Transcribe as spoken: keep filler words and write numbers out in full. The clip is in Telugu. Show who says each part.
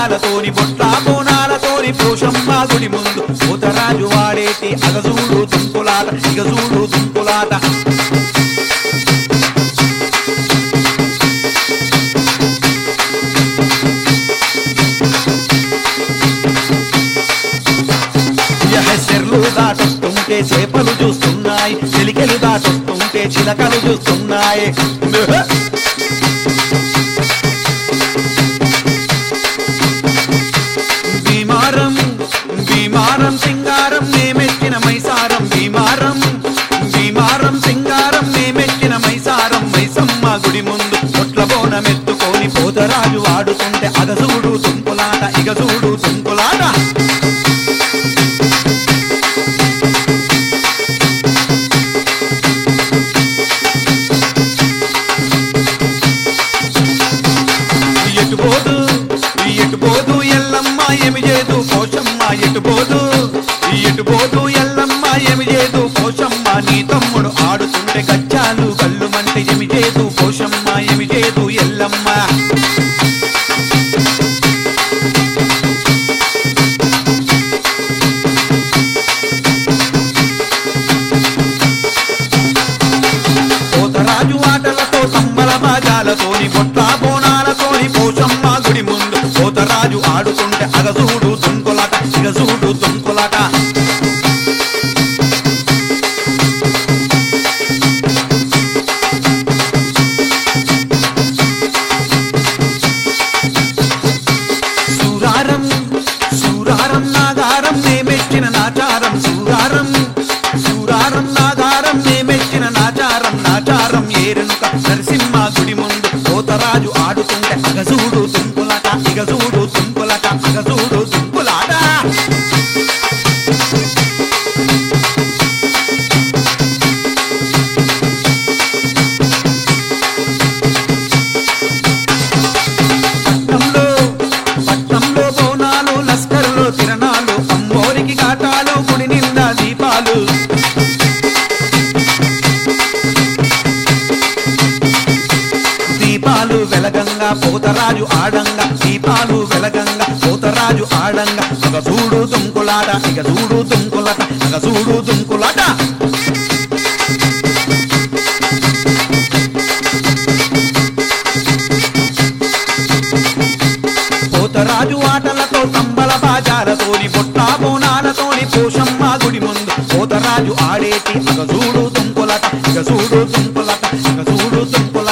Speaker 1: బాజాలతోని బొట్ల బోనాలతోని పోషమ్మ గుడి ముందు పోతరాజు వాడేటి అగజూడు దుంకులాట ఇగజూడు దుంకులాట చెర్లు దాటొస్తుంటే చేపలు చూస్తున్నాయి చిలికెలు దాటొస్తుంటే చిలకలు చూస్తున్నాయి భీమారం భీమారం సింగారం నేమెక్కిన మైసారం భీమారం భీమారం సింగారం నేమెక్కిన మైసారం మైసమ్మ గుడి ముందు పొట్ల బోనమెత్తుకొని పోతరాజు ఆడుతుంటే అగజూడు తుంపులాట ఇగజూడు తుంపులాట ఎటుపోదు ఎటుపోదు ఎల్లమ్మ ఏమి చేదు పోషమ్మ ఎటుపోదు ఎటుపోదు ఎల్లమ్మ ఏమి చేదు పోషమ్మ నీ తమ్ముడు ఆడుతుంటే గచ్చాలు కళ్ళు మంటే ఏమి చేదు పోషమ్మ ఏమి చేదు ఎల్లమ్మ పోతరాజు ఆటలతో సంబల బాజాలతోని బొట్ల బోనాలతోని పోషమ్మ గుడి ముందు పోతరాజు ఆడుతుంటే అగజూడు దుంకులాట ఇగజూడు దుంకులాట సూరారం సూరారం నాగారం నేమెక్కిన నాచారం సూరారం సూరారం నాగారం నేమెక్కిన నాచారం నాచారం ఏరెనుక నరసింహ గుడి ముందు పోతరాజు ఆడుతుంటే అగజూడు తుంపులాట ఇగజూడు తుంపులాట అగజూడు తుంపులాట పట్నంలో పట్నంలో బోనాలు లస్కర్లో తిరణాలు అమ్మోరికి కాటాలు గుడి నిండా దీపాలు దీపాలు వెలగంగా పోతరాజు ఆడంగా దీపాలు వెలగంగా పోతరాజు ఆడంగా ఒక చూడు దుంకులాట ఇక చూడు దుంకులాట ఒక చూడు దుంకులాట పోతరాజు ఆటలతో సంబల బాజాలతోని బొట్ల బోనాలతోని పోషమ్మ గుడి ముందు పోతరాజు ఆడేటి ఒక చూడు దుంకులాట ఇక చూడు దుంకులాట ఇక చూడు దుంకులాట